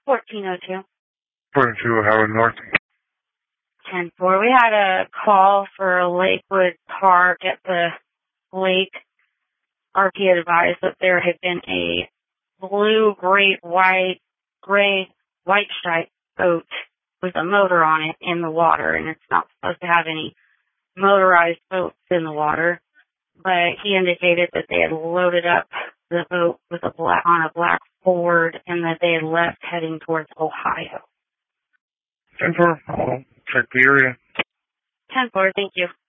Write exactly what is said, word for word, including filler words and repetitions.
fourteen oh two. According to Howard North. ten four. We had a call for a Lakewood Park at the lake. R P advised that there had been a blue, gray, white, gray, white stripe boat with a motor on it in the water, and it's not supposed to have any motorized boats in the water. But he indicated that they had loaded up the boat with a black, on a black Ford, and that they had left heading towards Ohio. ten four, I'll check the area. ten four, thank you.